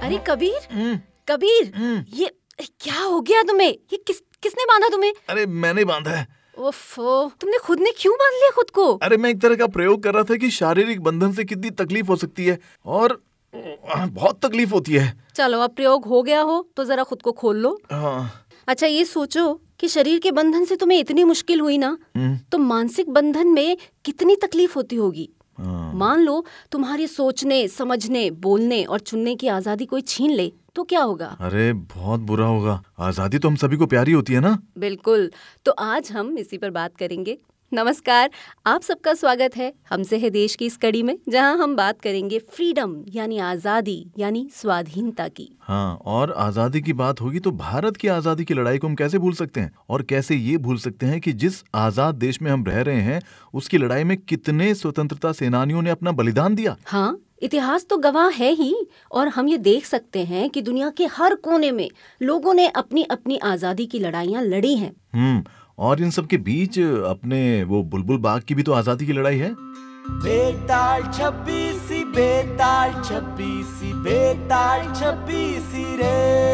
अरे कबीर, कबीर, ये क्या हो गया तुम्हें? ये किसने बांधा तुम्हें? अरे मैंने बांधा है। ओफो, तुमने खुद ने क्यों बांध लिया खुद को? अरे मैं एक तरह का प्रयोग कर रहा था कि शारीरिक बंधन से कितनी तकलीफ हो सकती है, और बहुत तकलीफ होती है। चलो अब प्रयोग हो गया हो तो जरा खुद को खोल लो। हाँ। अच्छा ये सोचो कि शरीर के बंधन से तुम्हें इतनी मुश्किल हुई ना, तो मानसिक बंधन में कितनी तकलीफ होती होगी। मान लो तुम्हारी सोचने, समझने, बोलने और चुनने की आजादी कोई छीन ले तो क्या होगा? अरे बहुत बुरा होगा। आजादी तो हम सभी को प्यारी होती है ना। बिल्कुल, तो आज हम इसी पर बात करेंगे। नमस्कार, आप सबका स्वागत है हमसे है देश की इस कड़ी में, जहां हम बात करेंगे फ्रीडम यानी आज़ादी यानी स्वाधीनता की। हाँ, और आज़ादी की बात होगी तो भारत की आज़ादी की लड़ाई को हम कैसे भूल सकते हैं, और कैसे ये भूल सकते हैं कि जिस आज़ाद देश में हम रह रहे हैं उसकी लड़ाई में कितने स्वतंत्रता सेनानियों ने अपना बलिदान दिया। हाँ, इतिहास तो गवाह है ही, और हम ये देख सकते हैं कि दुनिया के हर कोने में लोगों ने अपनी अपनी आज़ादी की लड़ाइयाँ लड़ी हैं। और इन सब के बीच अपने वो बुलबुल बाग की भी तो आज़ादी की लड़ाई है। बेताल छब्बीसी, बेताल छब्बीसी, बेताल छब्बीसी रे।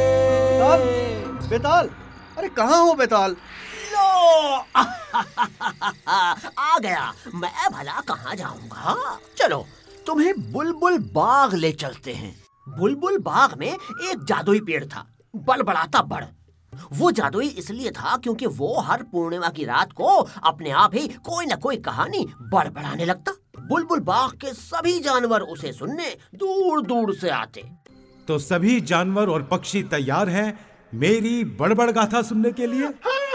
बेताल, अरे कहाँ हो बेताल? लो आ गया। मैं भला कहाँ जाऊंगा? चलो तुम्हें बुलबुल बाग ले चलते हैं। बुलबुल बाग में एक जादुई पेड़ था, बड़बड़ाता बड़। वो जादुई इसलिए था क्योंकि वो हर पूर्णिमा की रात को अपने आप ही कोई न कोई कहानी बड़बड़ाने लगता। बुलबुल बाग के सभी जानवर उसे सुनने दूर दूर से आते। तो सभी जानवर और पक्षी तैयार हैं मेरी बड़बड़ गाथा सुनने के लिए?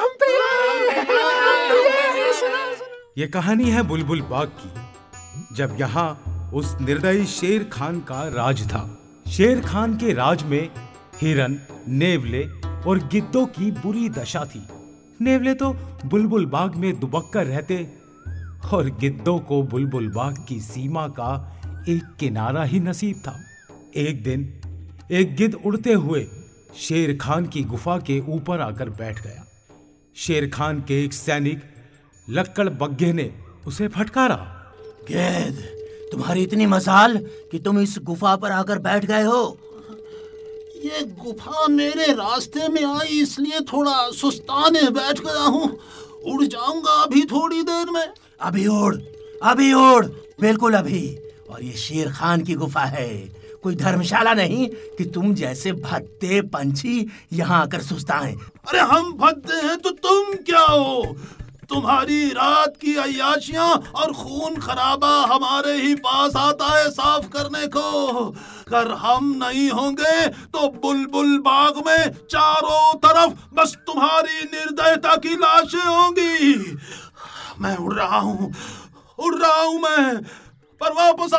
ये कहानी है बुलबुल बाग की, जब यहाँ उस निर्दयी शेर खान का राज था। शेर खान के राज में हिरन, नेवले और गिद्धों की बुरी दशा थी। नेवले तो बुलबुल बाग में दुबक्कर रहते और गिद्धों को बुलबुल बाग की सीमा का एक किनारा ही नसीब था। एक दिन एक गिद्ध उड़ते हुए शेर खान की गुफा के ऊपर आकर बैठ गया। शेर खान के एक सैनिक लक्कड़ बग्घे ने उसे फटकारा। गिद्ध, तुम्हारी इतनी मजाल कि तुम इस गुफा पर आकर बैठ गए हो। ये गुफा मेरे रास्ते में आई इसलिए थोड़ा सुस्ताने बैठ गया हूँ। उड़ जाऊंगा अभी थोड़ी देर में। अभी उड़, अभी उड़, बिल्कुल अभी। और ये शेर खान की गुफा है, कोई धर्मशाला नहीं कि तुम जैसे भद्दे पंछी यहाँ आकर सुस्ताएं। अरे हम भद्दे हैं तो तुम क्या हो? तुम्हारी रात की अय्याशियां और खून खराबा हमारे ही पास आता है साफ करने को। अगर हम नहीं होंगे तो बुलबुल बाग में चारों तरफ बस तुम्हारी निर्दयता की लाशें होंगी। मैं उड़ रहा हूँ मैं, पर वापस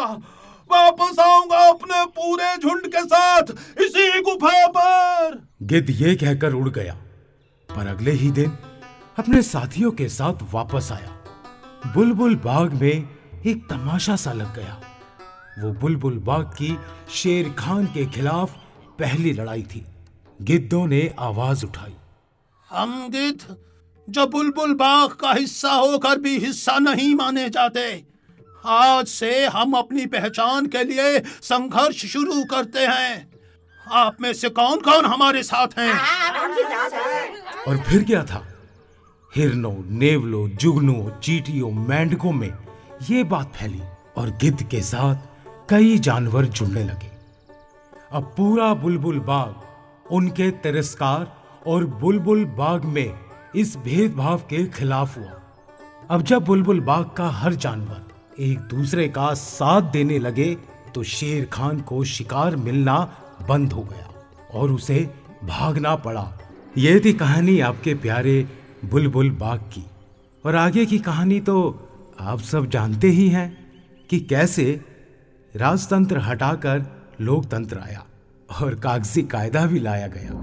आऊंगा अपने पूरे झुंड के साथ इसी गुफा पर। गिद्ध ये कहकर उड़ गया, पर अगले ही दिन अपने साथियों के साथ वापस आया। बुलबुल बाग में एक तमाशा सा लग गया। वो बुलबुल बाग की शेर खान के खिलाफ पहली लड़ाई थी। गिद्धों ने आवाज उठाई, हम गिद्ध जो बुलबुल बाग का हिस्सा होकर भी हिस्सा नहीं माने जाते, आज से हम अपनी पहचान के लिए संघर्ष शुरू करते हैं। आप में से कौन कौन हमारे साथ हैं? और फिर क्या था, हिरनों, नेवलों, जुगनुओं, चींटियों, मेंढकों में ये बात फैली और गिद्ध के साथ कई जानवर जुड़ने लगे। अब पूरा बुलबुल बाग उनके तिरस्कार और बुलबुल बाग में इस भेदभाव के खिलाफ हुआ। अब जब बुलबुल बाग का हर जानवर एक दूसरे का साथ देने लगे तो शेर खान को शिकार मिलना बंद हो गया और उसे भागना पड़ा। ये थी कहानी आपके प्यारे बुलबुल बाग की। और आगे की कहानी तो आप सब जानते ही हैं कि कैसे राजतंत्र हटाकर लोकतंत्र आया और कागजी कायदा भी लाया गया।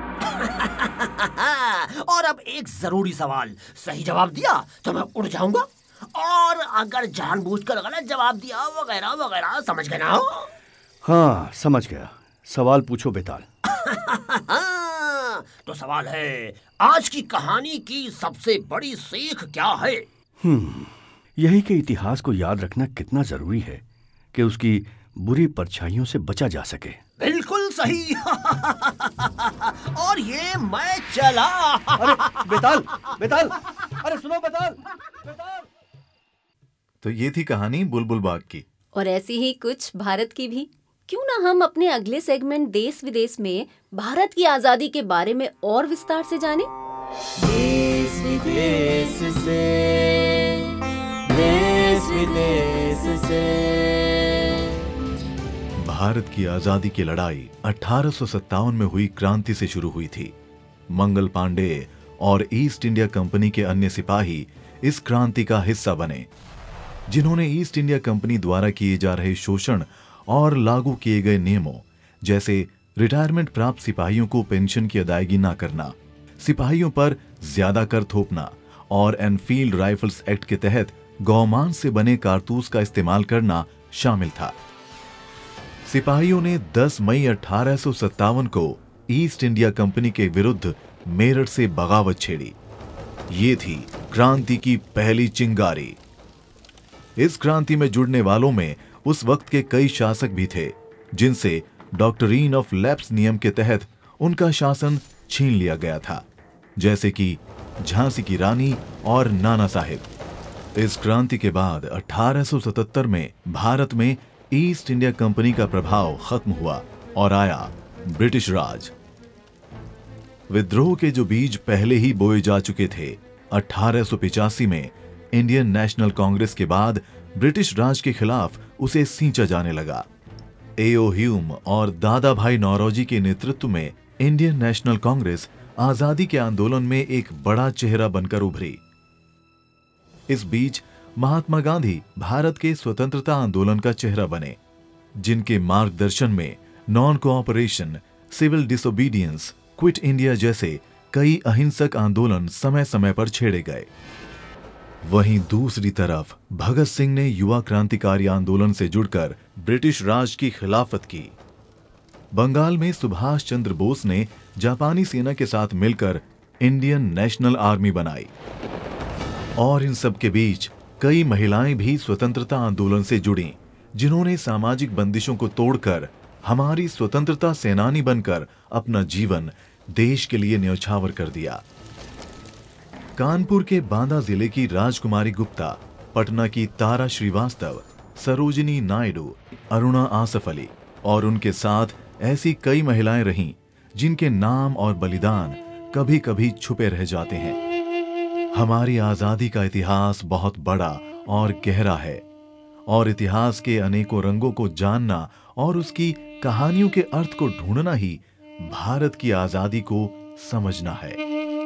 और अब एक जरूरी सवाल, सही जवाब दिया तो मैं उड़ जाऊंगा, और अगर जानबूझकर गलत जवाब दिया वगैरह वगैरह, समझ गए ना? हाँ समझ गया। सवाल पूछो बेताल। तो सवाल है, आज की कहानी की सबसे बड़ी सीख क्या है? यही कि इतिहास को याद रखना कितना जरूरी है कि उसकी बुरी परछाइयों से बचा जा सके। बिल्कुल सही। और ये मैं चला। अरे बेताल, बेताल, अरे सुनो बेताल, बेताल। तो ये थी कहानी बुलबुल बाग की। और ऐसी ही कुछ भारत की भी। क्यों ना हम अपने अगले सेगमेंट देश विदेश में भारत की आजादी के बारे में और विस्तार से जानें। देश विदेश से, देश विदेश से। भारत की आजादी की लड़ाई 1857 में हुई क्रांति से शुरू हुई थी। मंगल पांडे और ईस्ट इंडिया कंपनी के अन्य सिपाही इस क्रांति का हिस्सा बने, जिन्होंने ईस्ट इंडिया कंपनी द्वारा किए जा रहे शोषण और लागू किए गए नियमों, जैसे रिटायरमेंट प्राप्त सिपाहियों को पेंशन की अदायगी न करना, सिपाहियों पर ज्यादा कर थोपना और एनफील्ड राइफल्स एक्ट के तहत गौमांस से बने कारतूस का इस्तेमाल करना शामिल था। सिपाहियों ने 10 मई 1857 को ईस्ट इंडिया कंपनी के विरुद्ध मेरठ से बगावत छेड़ी। ये थी क्रांति की पहली चिंगारी। इस क्रांति में जुड़ने वालों में उस वक्त के कई शासक भी थे, जिनसे डॉक्ट्रिन ऑफ लैप्स नियम के तहत उनका शासन छीन लिया गया था, जैसे कि झांसी की रानी और नाना साहिब। इस क्रांति के बाद 1877 में भारत में ईस्ट इंडिया कंपनी का प्रभाव खत्म हुआ और आया ब्रिटिश राज। विद्रोह के जो बीज पहले ही बोए जा चुके थे, 1885 में इंडियन नेशनल कांग्रेस के बाद ब्रिटिश राज के खिलाफ उसे सींचा जाने लगा। एओ ह्यूम और दादा भाई नौरोजी के नेतृत्व में इंडियन नेशनल कांग्रेस आजादी के आंदोलन में एक बड़ा चेहरा बनकर उभरी। इस बीच महात्मा गांधी भारत के स्वतंत्रता आंदोलन का चेहरा बने, जिनके मार्गदर्शन में non cooperation, civil disobedience, quit India जैसे कई अहिंसक आंदोलन समय समय पर छेड़े गए। वहीं दूसरी तरफ भगत सिंह ने युवा क्रांतिकारी आंदोलन से जुड़कर ब्रिटिश राज की खिलाफत की। बंगाल में सुभाष चंद्र बोस ने जापानी सेना के साथ मिलकर इंडियन नेशनल आर्मी बनाई। और इन सब के बीच कई महिलाएं भी स्वतंत्रता आंदोलन से जुड़ी, जिन्होंने सामाजिक बंदिशों को तोड़कर हमारी स्वतंत्रता सेनानी बनकर अपना जीवन देश के लिए न्यौछावर कर दिया। कानपुर के बांदा जिले की राजकुमारी गुप्ता, पटना की तारा श्रीवास्तव, सरोजिनी नायडू, अरुणा आसफ अली और उनके साथ ऐसी कई महिलाएं रहीं, जिनके नाम और बलिदान कभी कभी छुपे रह जाते हैं। हमारी आजादी का इतिहास बहुत बड़ा और गहरा है, और इतिहास के अनेकों रंगों को जानना और उसकी कहानियों के अर्थ को ढूंढना ही भारत की आजादी को समझना है।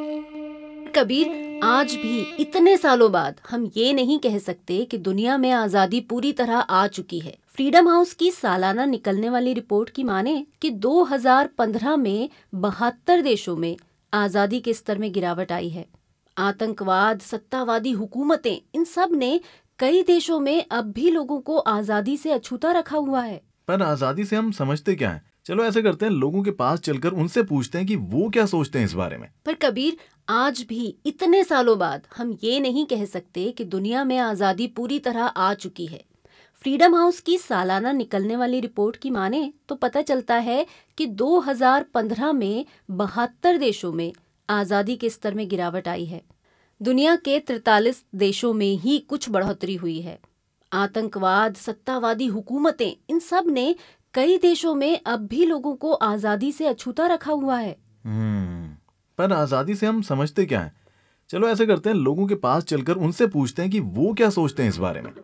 कबीर, आज भी इतने सालों बाद हम ये नहीं कह सकते कि दुनिया में आजादी पूरी तरह आ चुकी है। फ्रीडम हाउस की सालाना निकलने वाली रिपोर्ट की माने कि 2015 में 72 देशों में आजादी के स्तर में गिरावट आई है। आतंकवाद, सत्तावादी हुकूमतें, इन सब ने कई देशों में अब भी लोगों को आजादी से अछूता रखा हुआ है। पर आजादी से हम समझते क्या है? चलो ऐसे करते हैं, लोगों के पास चलकर उनसे पूछते हैं कि वो क्या सोचते हैं इस बारे में। पर कबीर, आज भी इतने सालों बाद हम ये नहीं कह सकते कि दुनिया में आजादी पूरी तरह आ चुकी है। फ्रीडम हाउस की सालाना निकलने वाली रिपोर्ट की माने तो पता चलता है कि 2015 में 72 देशों में आजादी के स्तर में गिरावट आई है। दुनिया के 43 देशों में ही कुछ बढ़ोतरी हुई है। आतंकवाद, सत्तावादी हुकूमतें, इन सब ने कई देशों में अब भी लोगों को आजादी से अछूता रखा हुआ है। पर आजादी से हम समझते क्या है? चलो ऐसे करते हैं, लोगों के पास चलकर उनसे पूछते हैं कि वो क्या सोचते हैं इस बारे में।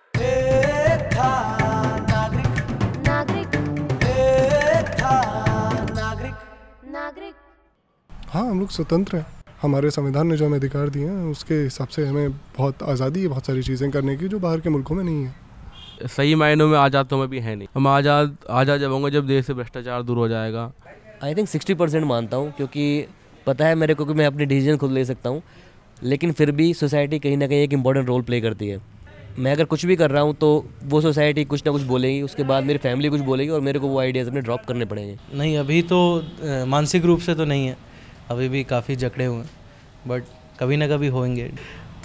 हाँ, हम लोग स्वतंत्र हैं। हमारे संविधान ने जो हमें अधिकार दिए हैं उसके हिसाब से हमें बहुत आज़ादी है बहुत सारी चीज़ें करने की, जो बाहर के मुल्कों में नहीं है। सही मायनों में आज़ाद तो हमें भी है नहीं। हम आज़ाद जब होंगे जब देश से भ्रष्टाचार दूर हो जाएगा। आई थिंक 60% मानता हूँ, क्योंकि पता है मेरे को कि मैं अपनी डिसीजन खुद ले सकता हूँ, लेकिन फिर भी सोसाइटी कहीं ना कहीं एक इम्पॉर्टेंट रोल प्ले करती है। मैं अगर कुछ भी कर रहा हूँ तो वो सोसाइटी कुछ ना कुछ बोलेगी, उसके बाद मेरी फैमिली कुछ बोलेगी और मेरे को वो आइडियाज़ अपने ड्रॉप करने पड़ेंगे। नहीं, अभी तो मानसिक रूप से तो नहीं है, अभी भी काफ़ी जकड़े हुए हैं, बट कभी ना कभी होंगे।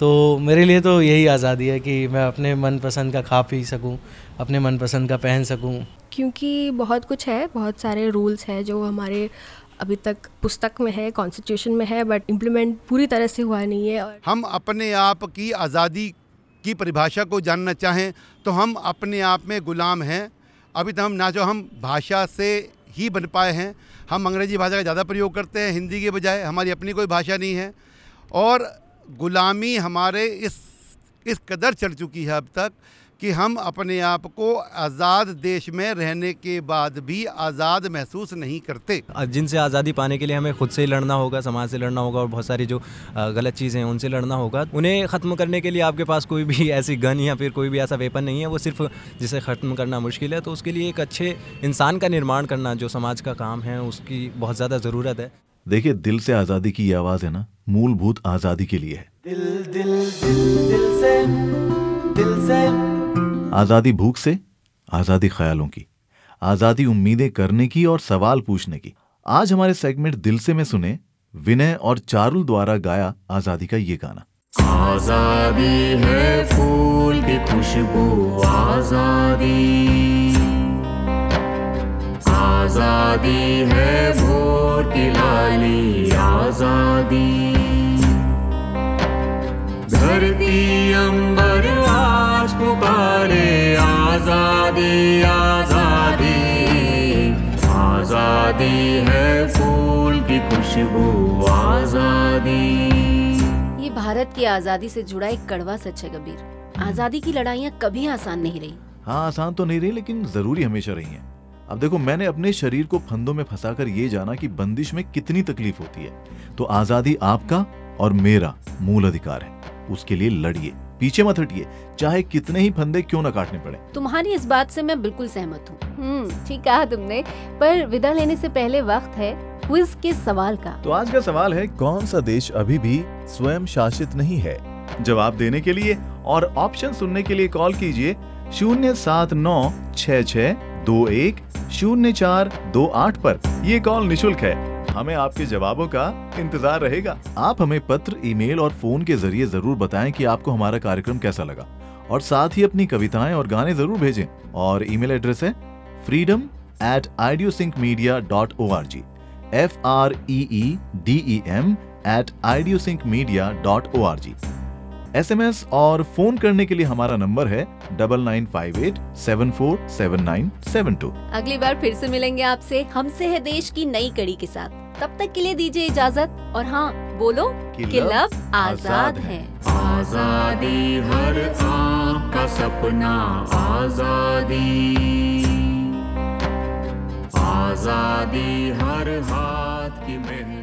तो मेरे लिए तो यही आज़ादी है कि मैं अपने मनपसंद का खा पी सकूं, अपने मनपसंद का पहन सकूं। क्योंकि बहुत कुछ है, बहुत सारे रूल्स हैं जो हमारे अभी तक पुस्तक में है, कॉन्स्टिट्यूशन में है, बट इम्प्लीमेंट पूरी तरह से हुआ नहीं है। और हम अपने आप की आज़ादी की परिभाषा को जानना चाहें तो हम अपने आप में गुलाम हैं। अभी तक हम ना जो हम भाषा से ही बन पाए हैं, हम अंग्रेज़ी भाषा का ज़्यादा प्रयोग करते हैं हिंदी के बजाय, हमारी अपनी कोई भाषा नहीं है। और गुलामी हमारे इस कदर चढ़ चुकी है अब तक कि हम अपने आप को आज़ाद देश में रहने के बाद भी आज़ाद महसूस नहीं करते। जिनसे आज़ादी पाने के लिए हमें खुद से लड़ना होगा, समाज से लड़ना होगा और बहुत सारी जो गलत चीज़ें हैं उनसे लड़ना होगा। उन्हें ख़त्म करने के लिए आपके पास कोई भी ऐसी गन या फिर कोई भी ऐसा वेपन नहीं है, वो सिर्फ जिसे ख़त्म करना मुश्किल है। तो उसके लिए एक अच्छे इंसान का निर्माण करना जो समाज का काम है, उसकी बहुत ज़्यादा ज़रूरत है। देखिए, दिल से आज़ादी की ये आवाज़ है ना, मूलभूत आज़ादी के लिए है। दिल दिल दिल दिल से आज़ादी भूख से, आज़ादी ख्यालों की, आज़ादी उम्मीदें करने की और सवाल पूछने की। आज हमारे सेगमेंट दिल से में सुने विनय और चारुल द्वारा गाया आज़ादी का ये गाना। आज़ादी है फूल की खुशबू, आज़ादी, आज़ादी है भोर की लाली, आज़ादी, धरती अंबर आज पुकारे, आज़ादी, आज़ादी, आज़ादी है फूल की खुशबू, आज़ादी। ये भारत की आज़ादी से जुड़ा एक कड़वा सच है कबीर। आज़ादी की लड़ाइयाँ कभी आसान नहीं रही। हाँ, आसान तो नहीं रही, लेकिन जरूरी हमेशा रही हैं। अब देखो, मैंने अपने शरीर को फंदों में फंसाकर ये जाना कि बंदिश में कितनी तकलीफ होती है। तो आज़ादी आपका और मेरा मूल अधिकार है, उसके लिए लड़िए, पीछे मत हटिए, चाहे कितने ही फंदे क्यों न काटने पड़े। तुम्हारी इस बात से मैं बिल्कुल सहमत हूँ। ठीक कहा तुमने। पर विदा लेने से पहले वक्त है क्विज के सवाल का। तो आज का सवाल है, कौन सा देश अभी भी स्वयं शासित नहीं है? जवाब देने के लिए और ऑप्शन सुनने के लिए कॉल कीजिए 07966210428 पर। ये कॉल निशुल्क है। हमें आपके जवाबों का इंतजार रहेगा। आप हमें पत्र, ईमेल और फोन के जरिए जरूर बताएं कि आपको हमारा कार्यक्रम कैसा लगा, और साथ ही अपनी कविताएं और गाने जरूर भेजें। और ईमेल एड्रेस है freedom@idiosyncmedia.org, freedem@idiosyncmedia.org। SMS और फोन करने के लिए हमारा नंबर है 9958747972। अगली बार फिर से मिलेंगे आपसे हमसे है देश की नई कड़ी के साथ। तब तक के लिए दीजिए इजाजत, और हाँ, बोलो कि लब आजाद है। आजादी हर आँख का सपना, आजादी, आजादी हर हाथ की मेहनत।